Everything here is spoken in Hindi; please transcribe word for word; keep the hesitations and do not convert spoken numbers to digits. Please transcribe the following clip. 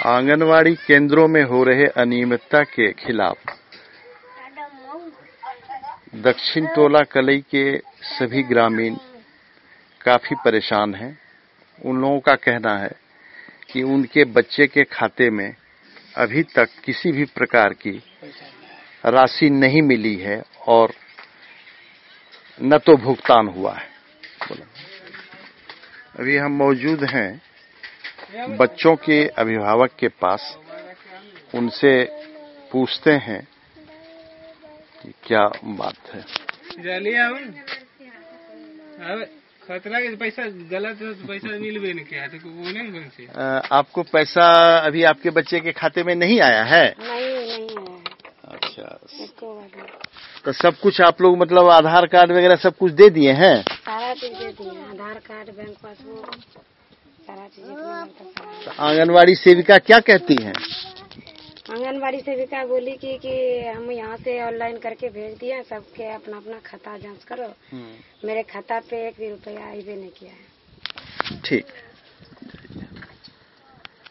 आंगनवाड़ी केंद्रों में हो रहे अनियमितता के खिलाफ दक्षिण टोला कलई के सभी ग्रामीण काफी परेशान हैं। उन लोगों का कहना है कि उनके बच्चे के खाते में अभी तक किसी भी प्रकार की राशि नहीं मिली है और न तो भुगतान हुआ है। अभी हम मौजूद हैं बच्चों के अभिभावक के पास, उनसे पूछते हैं कि क्या बात है। खतरा के पैसा गलत पैसा मिलवे नहीं किया तो बोले कौन से। आपको पैसा अभी आपके बच्चे के खाते में नहीं आया है? नहीं नहीं आया। अच्छा, तो सब कुछ आप लोग मतलब आधार कार्ड वगैरह सब कुछ दे दिए हैं? सारा चीज दे दिए, आधार कार्ड, बैंक पासबुक, सारा चीज। तो आंगनवाड़ी सेविका क्या कहती हैं? आंगनबाड़ी सेविका बोली कि कि हम यहाँ से ऑनलाइन करके भेज दिए, सबके अपना अपना खाता जांच करो। मेरे खाता पे एक भी रुपया आई भी नहीं किया है। ठीक।